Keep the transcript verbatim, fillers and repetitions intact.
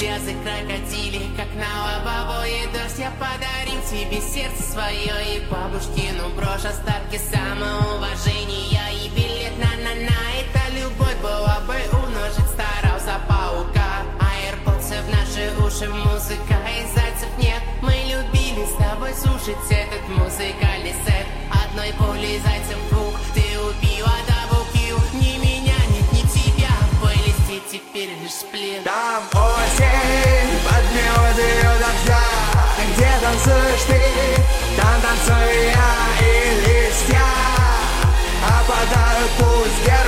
слезы крокодили, как на лобовое дождь. Я подарил тебе сердце свое и бабушкину брошь, остатки самоуважения и билет на-на-на. Это любовь была бы умножить, старался паука. Аирподсы в наши уши, музыка и зайцев нет. Мы любили с тобой слушать этот музыкальный сет. Одной пулей зайцев двух ты убила даблкил. Ни меня нет, ни тебя, в плейлисте теперь лишь сплин. Там осень, под мелодию дождя, где танцуешь ты, там танцую я, и листья опадают, пусть я